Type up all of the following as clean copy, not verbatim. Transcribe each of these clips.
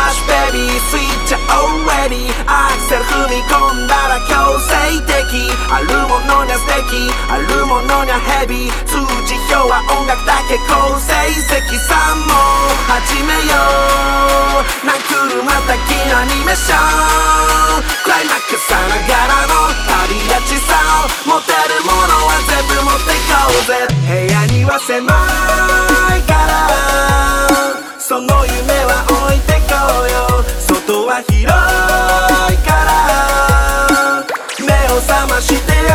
rush baby switch already アクセル踏み込んだら強制的あるものにゃ素敵あるものにゃヘビー通知表は音楽だけ構成積算も始めようなん車だけのアニメーションクライマックスさながらの旅立ちさ持てるものは全部持ってこうぜ部屋には狭いからその夢は置いてこうよ外は広いから目を覚ましてよ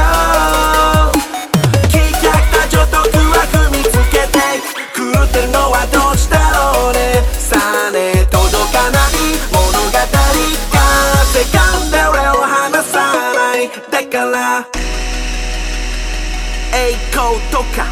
棄却な所得は踏みつけて狂ってるのはどっちだろうねさあね届かない物語がセカンドレを離さないだから栄光とか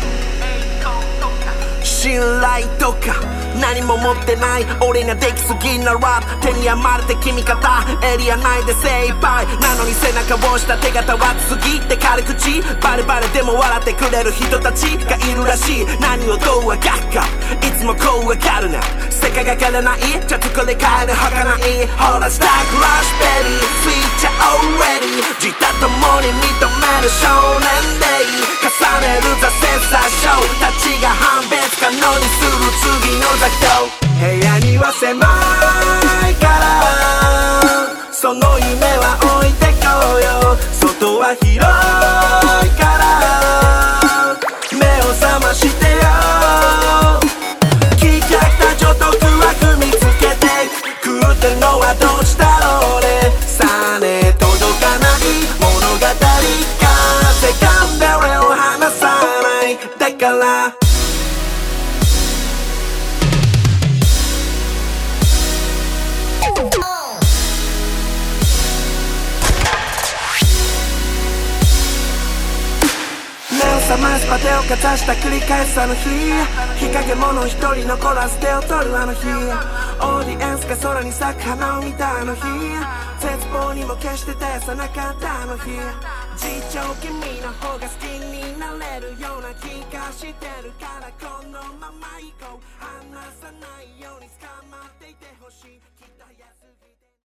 信頼とか何も持ってない俺ができすぎなラップ手に余る敵味方エリア内で精一杯なのに背中を押した手形は過ぎて軽口バレバレでも笑ってくれる人たちがいるらしい何をどうあがくかいつもこうわかるな世界が変わらないじゃあこれ変えるはかないほらスタークラッシュベリースイッチalready 自他ともに認める少年で重ねるザセンサーショーたちが判別可能にする次の座標部屋には狭いからその夢は置いてこうよ外は広いから目を覚ましてよ棄却な所得は踏みつけて狂ってるのはどっちだろうねさあね届かない物語がセカンドレを離さないだから覚ましパテをかざした繰り返すあの日日陰者一人残らず手を取るあの日オーディエンスが空に咲く花を見たあの日絶望にも決して出さなかったあの日実情君の方が好きになれるような気がしてるからこのまま行こう離さないように捕まっていてほしいきっと早すぎ